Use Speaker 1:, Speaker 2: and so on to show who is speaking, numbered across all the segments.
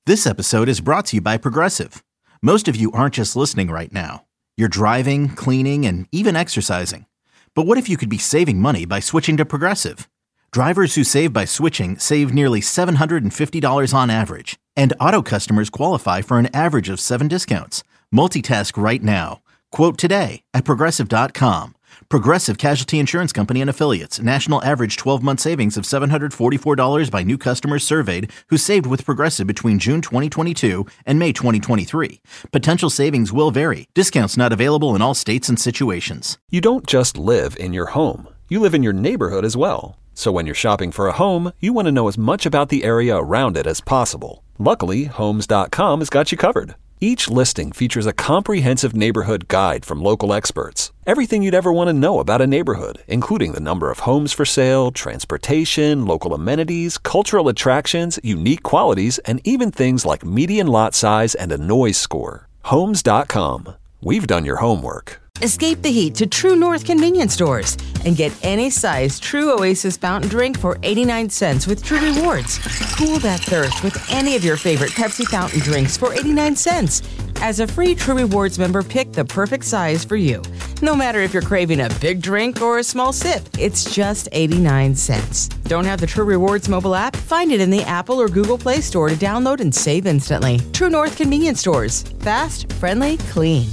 Speaker 1: This episode is brought to you by Progressive. Most of you aren't just listening right now. You're driving, cleaning, and even exercising. But what if you could be saving money by switching to Progressive? Drivers who save by switching save nearly $750 on average. And auto customers qualify for an average of 7 discounts. Multitask right now. Quote today at Progressive.com. Progressive Casualty Insurance Company and Affiliates. National average 12-month savings of $744 by new customers surveyed who saved with Progressive between June 2022 and May 2023. Potential savings will vary. Discounts not available in all states and situations.
Speaker 2: You don't just live in your home. You live in your neighborhood as well. So when you're shopping for a home, you want to know as much about the area around it as possible. Luckily, Homes.com has got you covered. Each listing features a comprehensive neighborhood guide from local experts. Everything you'd ever want to know about a neighborhood, including the number of homes for sale, transportation, local amenities, cultural attractions, unique qualities, and even things like median lot size and a noise score. Homes.com. We've done your homework.
Speaker 3: Escape the heat to True North convenience stores and get any size True Oasis fountain drink for 89 cents with True Rewards. Cool that thirst with any of your favorite Pepsi fountain drinks for 89 cents. As a free True Rewards member, pick the perfect size for you. No matter if you're craving a big drink or a small sip, it's just 89 cents. Don't have the True Rewards mobile app? Find it in the Apple or Google Play Store to download and save instantly. True North convenience stores. Fast, friendly, clean.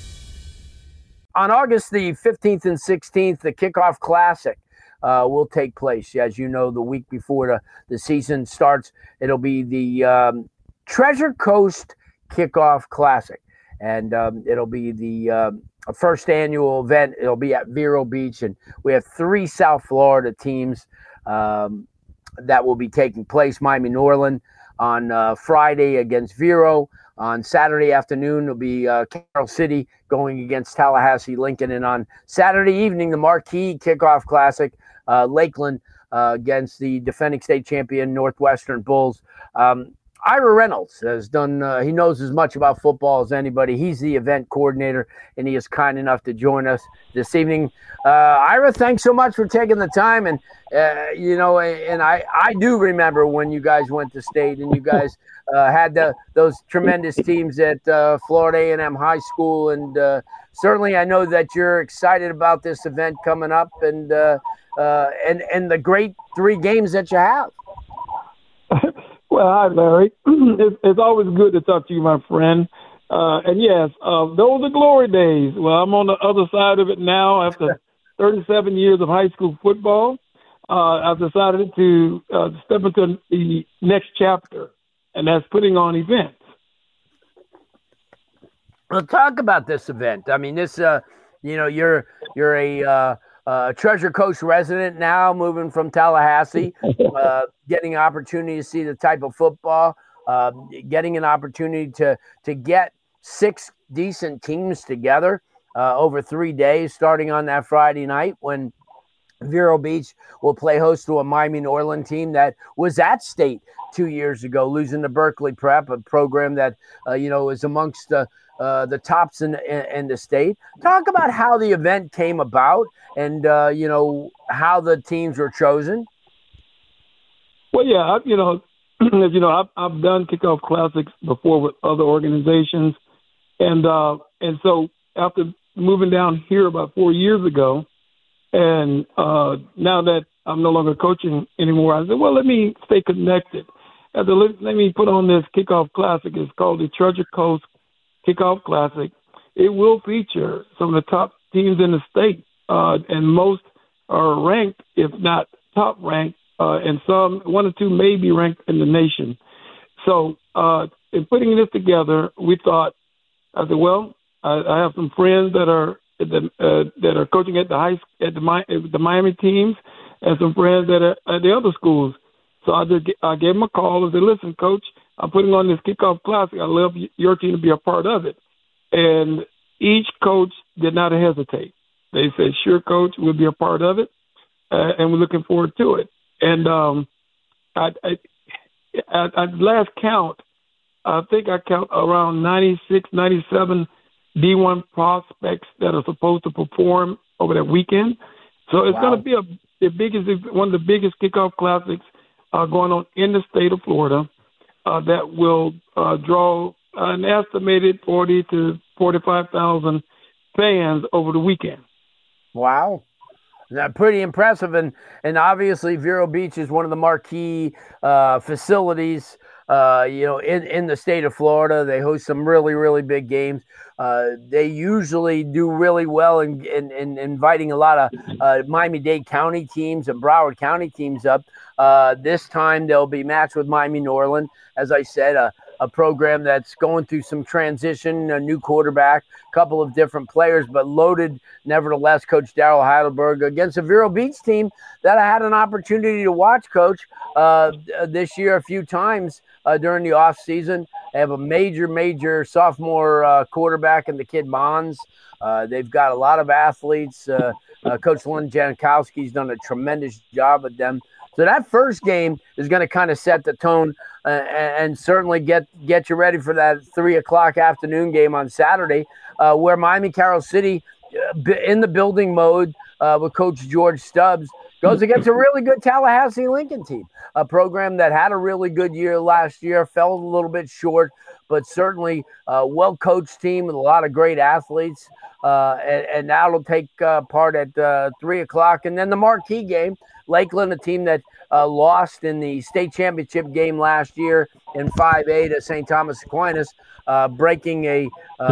Speaker 4: On August the 15th and 16th, the Kickoff Classic will take place. As you know, the week before the season starts, it'll be the Treasure Coast Kickoff Classic. And it'll be the first annual event. It'll be at Vero Beach. And we have 3 South Florida teams that will be taking place. Miami Norland on Friday against Vero. On Saturday afternoon, it'll be Carroll City going against Tallahassee Lincoln. And on Saturday evening, the Marquee Kickoff Classic, Lakeland against the defending state champion Northwestern Bulls. Ira Reynolds has done, he knows as much about football as anybody. He's the event coordinator, and he is kind enough to join us this evening. Ira, thanks so much for taking the time. And, and I do remember when you guys went to state and you guys had those tremendous teams at Florida A&M High School. And certainly I know that you're excited about this event coming up and the great 3 games that you have.
Speaker 5: Well, hi, Larry. It's always good to talk to you, my friend. And yes, those are glory days. Well, I'm on the other side of it now after 37 years of high school football. I've decided to step into the next chapter, and that's putting on events.
Speaker 4: Well, talk about this event. I mean, this, you're a Treasure Coast resident now, moving from Tallahassee, getting an opportunity to see the type of football, getting an opportunity to get 6 decent teams together over 3 days, starting on that Friday night when Vero Beach will play host to a Miami Norland team that was at state 2 years ago, losing to Berkeley Prep, a program that, is amongst the tops in the state. Talk about how the event came about and, how the teams were chosen.
Speaker 5: Well, yeah, as you know, I've done kickoff classics before with other organizations. And so after moving down here about 4 years ago, and now that I'm no longer coaching anymore, I said, well, let me stay connected. Let me put on this kickoff classic. It's called the Treasure Coast Kickoff Classic. It will feature some of the top teams in the state, and most are ranked, if not top ranked, and some 1 or 2 may be ranked in the nation. So in putting this together, we thought, I said, well, I have some friends that are coaching at the Miami teams, and some friends that are at the other schools. So I gave them a call and said, listen, Coach, I'm putting on this kickoff classic. I love your team to be a part of it. And each coach did not hesitate. They said, sure, Coach, we'll be a part of it, and we're looking forward to it. And at last count, I think I count around 96, 97 D1 prospects that are supposed to perform over that weekend. So it's going to be one of the biggest kickoff classics going on in the state of Florida. that will draw an estimated 40 to 45,000 fans over the weekend.
Speaker 4: Wow. Pretty impressive. And obviously Vero Beach is one of the marquee facilities, in the state of Florida. They host some really, really big games. They usually do really well in inviting a lot of Miami-Dade County teams and Broward County teams up. This time they'll be matched with Miami-Norland. As I said, a program that's going through some transition, a new quarterback, a couple of different players, but loaded nevertheless. Coach Darrell Heidelberg against a Vero Beach team that I had an opportunity to watch, Coach, this year a few times during the off season. They have a major sophomore quarterback in the kid Bonds. They've got a lot of athletes. Coach Lynn Jankowski's done a tremendous job with them. So that first game is going to kind of set the tone and certainly get you ready for that 3:00 afternoon game on Saturday, where Miami Carroll City, in the building mode with Coach George Stubbs, goes against a really good Tallahassee Lincoln team, a program that had a really good year last year, fell a little bit short, but certainly a well-coached team with a lot of great athletes. And that'll take part at 3:00. And then the marquee game, Lakeland, a team that lost in the state championship game last year in 5A to St. Thomas Aquinas, breaking a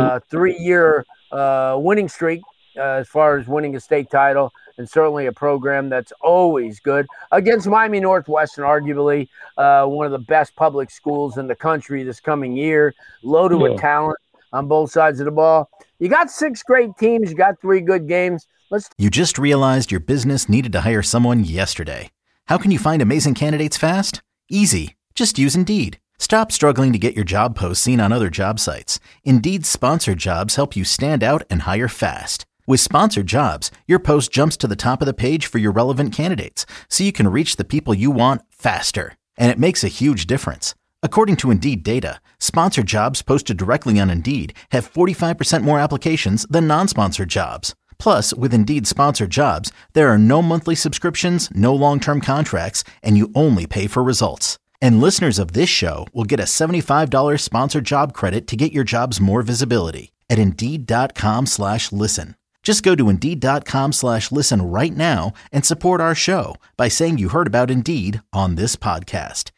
Speaker 4: 3-year winning streak as far as winning a state title, and certainly a program that's always good against Miami Northwestern, arguably one of the best public schools in the country this coming year, loaded with talent on both sides of the ball. You got 6 great teams. You got 3 good games.
Speaker 1: You just realized your business needed to hire someone yesterday. How can you find amazing candidates fast? Easy. Just use Indeed. Stop struggling to get your job posts seen on other job sites. Indeed's sponsored jobs help you stand out and hire fast. With sponsored jobs, your post jumps to the top of the page for your relevant candidates, so you can reach the people you want faster. And it makes a huge difference. According to Indeed data, sponsored jobs posted directly on Indeed have 45% more applications than non-sponsored jobs. Plus, with Indeed sponsored jobs, there are no monthly subscriptions, no long-term contracts, and you only pay for results. And listeners of this show will get a $75 sponsored job credit to get your jobs more visibility at Indeed.com/listen. Just go to Indeed.com/listen right now and support our show by saying you heard about Indeed on this podcast.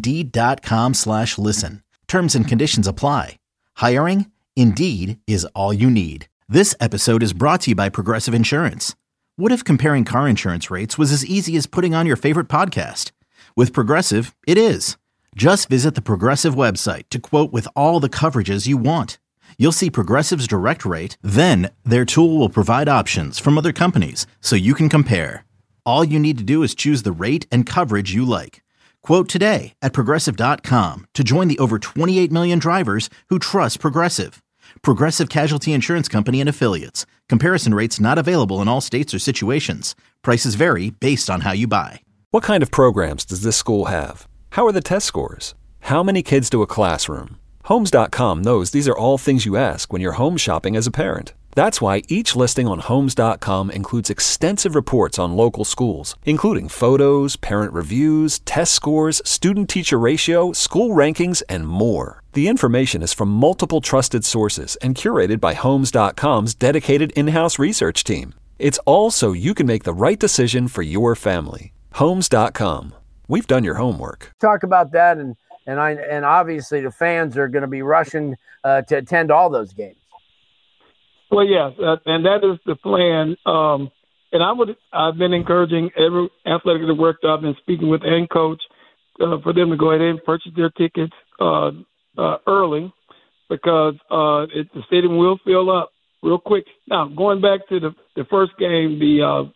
Speaker 1: Indeed.com/listen. Terms and conditions apply. Hiring? Indeed is all you need. This episode is brought to you by Progressive Insurance. What if comparing car insurance rates was as easy as putting on your favorite podcast? With Progressive, it is. Just visit the Progressive website to quote with all the coverages you want. You'll see Progressive's direct rate, then their tool will provide options from other companies so you can compare. All you need to do is choose the rate and coverage you like. Quote today at Progressive.com to join the over 28 million drivers who trust Progressive. Progressive Casualty Insurance Company and Affiliates. Comparison rates not available in all states or situations. Prices vary based on how you buy.
Speaker 2: What kind of programs does this school have? How are the test scores? How many kids do a classroom? Homes.com knows these are all things you ask when you're home shopping as a parent. That's why each listing on Homes.com includes extensive reports on local schools, including photos, parent reviews, test scores, student-teacher ratio, school rankings, and more. The information is from multiple trusted sources and curated by Homes.com's dedicated in-house research team. It's all so you can make the right decision for your family. Homes.com. We've done your homework.
Speaker 4: Talk about that, and obviously the fans are going to be rushing to attend all those games.
Speaker 5: Well, yes, and that is the plan. And I've been encouraging every athletic director I've been speaking with and coach for them to go ahead and purchase their tickets early, because the stadium will fill up real quick. Now, going back to the first game, the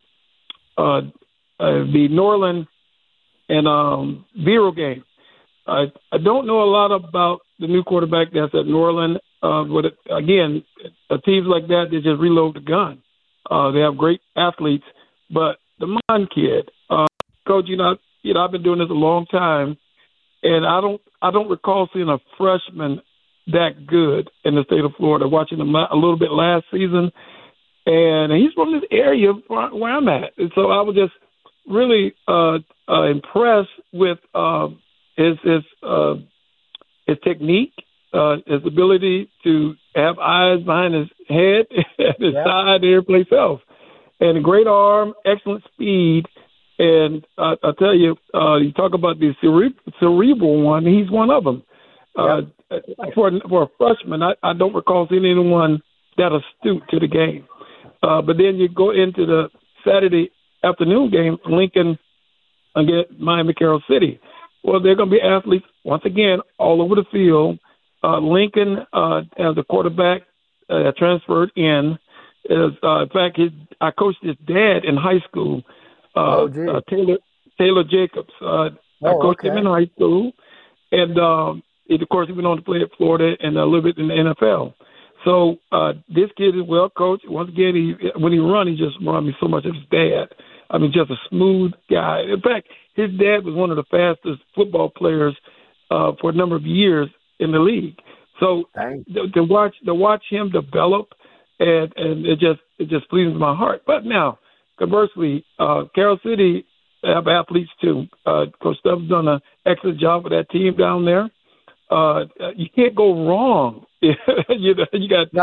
Speaker 5: Norland and Vero game. I don't know a lot about the new quarterback that's at Norland. But again, teams like that, they just reload the gun. They have great athletes, but the Mon kid, Coach, I've been doing this a long time, and I don't recall seeing a freshman that good in the state of Florida. Watching him a little bit last season, and he's from this area where I'm at, and so I was just really impressed with his his technique, his ability to have eyes behind his head, his side, and every place else. And a great arm, excellent speed. And I tell you, you talk about the cerebral one, he's one of them. For a freshman, I don't recall seeing anyone that astute to the game. But then you go into the Saturday afternoon game, Lincoln against Miami Carroll City. Well, they're going to be athletes, once again, all over the field. Lincoln, as a quarterback, transferred in. In fact, I coached his dad in high school, Taylor Jacobs. I coached him in high school. And, of course, he went on to play at Florida and a little bit in the NFL. So this kid is well coached. Once again, when he runs, he just reminds me so much of his dad. I mean, just a smooth guy. In fact, his dad was one of the fastest football players for a number of years in the league. So to watch him develop, and it just pleases my heart. But now, conversely, Carroll City have athletes too. Coach Stubbs done an excellent job with that team down there. You can't go wrong. You can't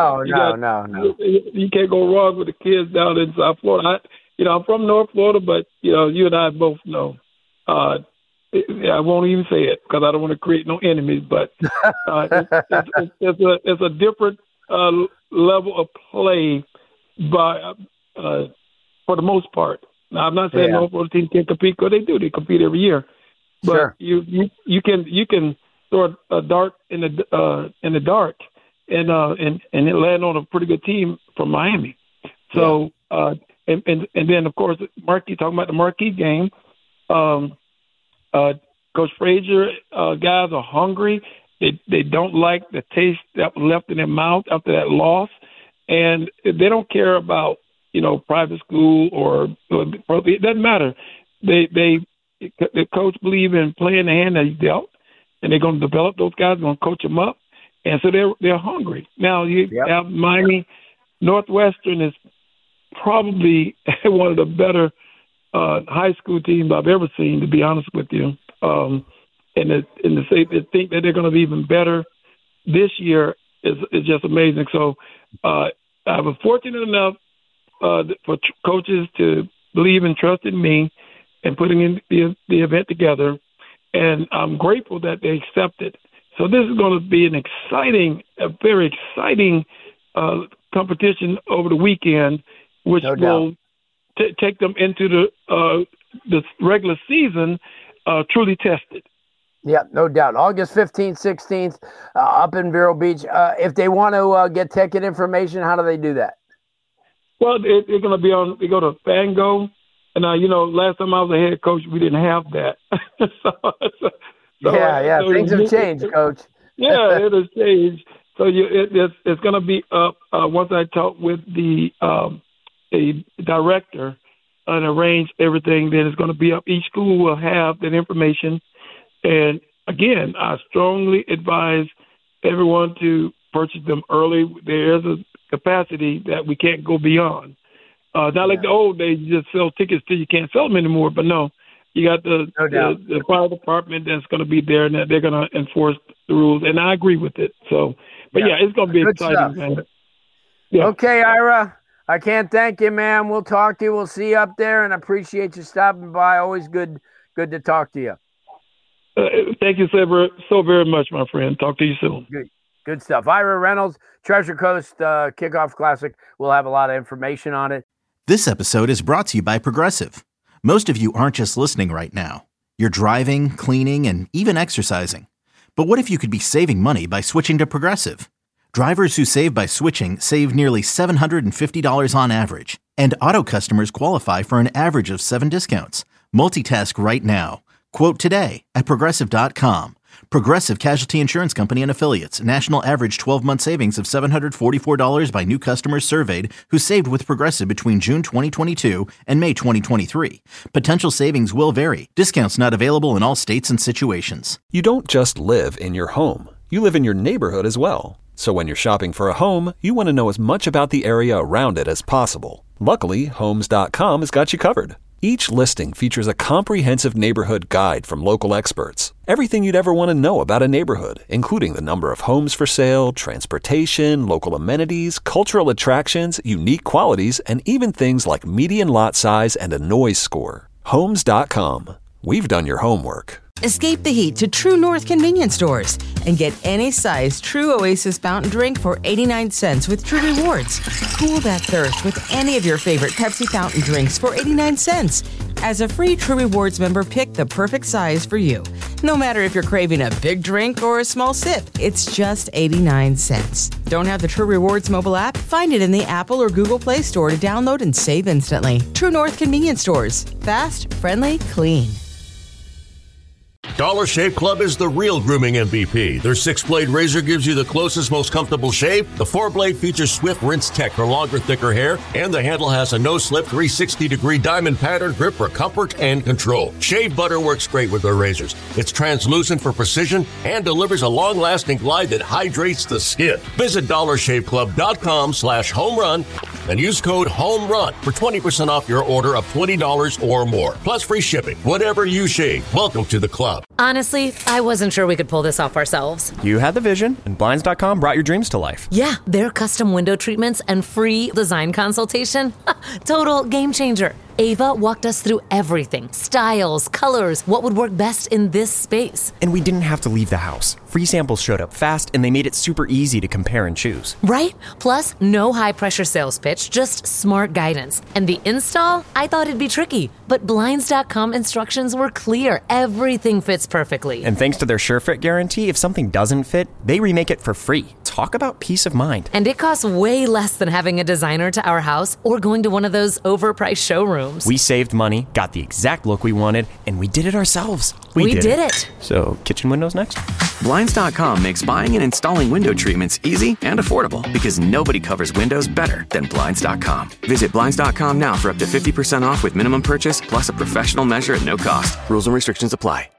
Speaker 5: go wrong with the kids down in South Florida. I'm from North Florida, but you and I both know. I won't even say it because I don't want to create no enemies. But it's a different level of play, for the most part. Now, I'm not saying North Florida teams can't compete because they do. They compete every year. But you can throw a dart in the dark and it land on a pretty good team from Miami. So and then of course talking about the marquee game, Coach Frazier guys are hungry. They don't like the taste that was left in their mouth after that loss, and they don't care about private school or it doesn't matter. The coach believe in playing the hand that he's dealt. And they're going to develop those guys, going to coach them up. And so they're hungry. Now, you have Miami. Northwestern is probably one of the better high school teams I've ever seen, to be honest with you. And to say they think that they're going to be even better this year is just amazing. So I was fortunate enough for coaches to believe and trust in me and putting in the event together. And I'm grateful that they accepted. So this is going to be a very exciting competition over the weekend, which will take them into the regular season truly tested.
Speaker 4: Yeah, no doubt. August 15th, 16th, up in Vero Beach. If they want to get ticket information, how do they do that?
Speaker 5: Well, they're going to be on. They go to Fango. And last time I was a head coach, we didn't have that.
Speaker 4: So things have changed, Coach.
Speaker 5: It has changed. So it's going to be up once I talk with the director and arrange everything. Then it's going to be up. Each school will have that information. And again, I strongly advise everyone to purchase them early. There is a capacity that we can't go beyond. Not like the old days, you just sell tickets till you can't sell them anymore. But no, you got the fire department that's going to be there, and they're going to enforce the rules. And I agree with it. So, but it's going to be exciting, man. Yeah.
Speaker 4: Okay, Ira, I can't thank you, man. We'll talk to you. We'll see you up there, and appreciate you stopping by. Always good to talk to you.
Speaker 5: Thank you so very much, my friend. Talk to you soon.
Speaker 4: Good stuff. Ira Reynolds, Treasure Coast Kickoff Classic. We'll have a lot of information on it.
Speaker 1: This episode is brought to you by Progressive. Most of you aren't just listening right now. You're driving, cleaning, and even exercising. But what if you could be saving money by switching to Progressive? Drivers who save by switching save nearly $750 on average. And auto customers qualify for an average of 7 discounts. Multitask right now. Quote today at Progressive.com. Progressive Casualty Insurance Company and Affiliates. National average 12-month savings of $744 by new customers surveyed who saved with Progressive between June 2022 and May 2023. Potential savings will vary. Discounts not available in all states and situations.
Speaker 2: You don't just live in your home. You live in your neighborhood as well. So when you're shopping for a home, you want to know as much about the area around it as possible. Luckily, Homes.com has got you covered. Each listing features a comprehensive neighborhood guide from local experts. Everything you'd ever want to know about a neighborhood, including the number of homes for sale, transportation, local amenities, cultural attractions, unique qualities, and even things like median lot size and a noise score. Homes.com. We've done your homework.
Speaker 3: Escape the heat to True North convenience stores and get any size True Oasis fountain drink for 89 cents with True Rewards. Cool that thirst with any of your favorite Pepsi fountain drinks for 89 cents. As a free True Rewards member, pick the perfect size for you. No matter if you're craving a big drink or a small sip, it's just 89 cents. Don't have the True Rewards mobile app? Find it in the Apple or Google Play Store to download and save instantly. True North convenience stores. Fast, friendly, clean.
Speaker 6: Dollar Shave Club is the real grooming MVP. Their 6-blade razor gives you the closest, most comfortable shave. The 4-blade features swift rinse tech for longer, thicker hair, and the handle has a no-slip 360-degree diamond pattern grip for comfort and control. Shave butter works great with their razors. It's translucent for precision and delivers a long-lasting glide that hydrates the skin. Visit DollarShaveClub.com/homerun and use code HOMERUN for 20% off your order of $20 or more, plus free shipping. Whatever you shave, welcome to the club.
Speaker 7: Honestly, I wasn't sure we could pull this off ourselves.
Speaker 8: You had the vision, and Blinds.com brought your dreams to life.
Speaker 7: Yeah, their custom window treatments and free design consultation. Total game changer. Ava walked us through everything. Styles, colors, what would work best in this space.
Speaker 8: And we didn't have to leave the house. Free samples showed up fast, and they made it super easy to compare and choose.
Speaker 7: Right? Plus, no high-pressure sales pitch, just smart guidance. And the install? I thought it'd be tricky, but Blinds.com instructions were clear. Everything fits perfectly.
Speaker 8: And thanks to their SureFit guarantee, if something doesn't fit, they remake it for free. Talk about peace of mind.
Speaker 7: And it costs way less than having a designer to our house or going to one of those overpriced showrooms.
Speaker 8: We saved money, got the exact look we wanted, and we did it ourselves.
Speaker 7: We did it.
Speaker 8: So, kitchen windows next?
Speaker 9: Blinds.com makes buying and installing window treatments easy and affordable because nobody covers windows better than Blinds.com. Visit Blinds.com now for up to 50% off with minimum purchase plus a professional measure at no cost. Rules and restrictions apply.